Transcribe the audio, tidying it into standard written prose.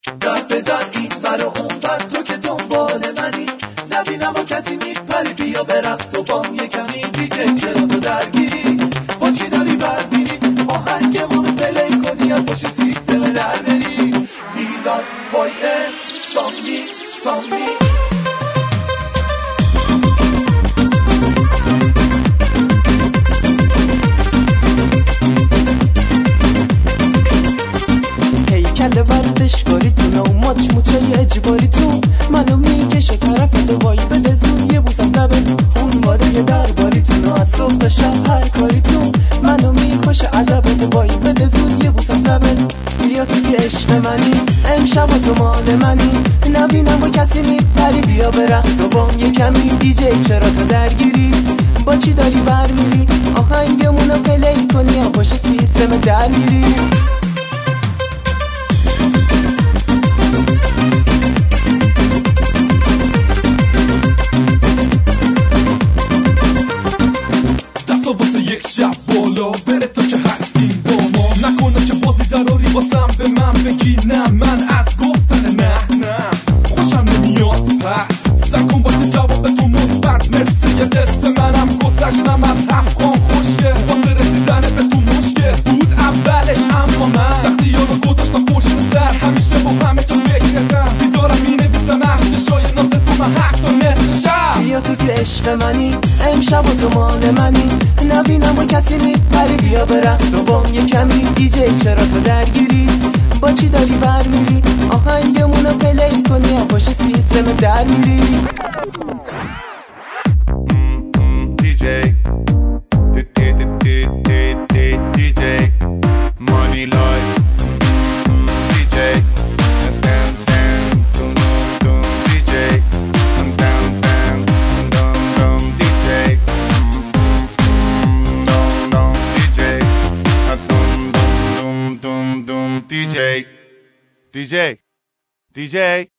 در به در این ور و اون ور تو که دنبال منی، نبینم با کسی میپری بیا برقص تو بام یه کمی دیجی چرا تو درگیری با چی داری برمیری آهنگمونو پلی کنی یا پشت سیستم در بری میلاد وای سامی سامی کل ورزشکاری تو و ماچ موچه اجباری تو منو میکشه طرف وای بده زود یه بوسم لبه خون ماده یه درباری تو از صبح تا شب هر کاری تو منو میکشه عدبه وای بده زود یه بوسم لبه بیا تو که عشق منی امشب تو مال منی نبینم با کسی میپری بیا برقص تو بام یه کمی دیجی چرا تو درگیری با چی داری برمیری آهنگمونو پلی کنی یا پشت سیستم در میری یک شب بالا بره تا که هستیم با ما نکنه که بازی دراری واسم به من بگی نه من از گفتن نه خوشم نمیاد پس سکن واسه جواب تو مثبت مثل یه دست منم گذشتم از افغان خوشگه واسه رسیدن به تو مشکل بود اولش اما من سختی ها رو گذاشتم پشت سر همیشه با همه تو فکرتم بیدارم مینویسم از چشای ناز تو من حتی نصف شب بیا تو که عشق منی امشب تو مال منی نبینم با کسی میپری بیا برقص تو بام یه کمی دیجی چرا تو درگیری با چی داری برمیری آهنگمونو پلی کنی یا پشت سیستم در میری دیجی دیجی مانی لایف دیجی DJ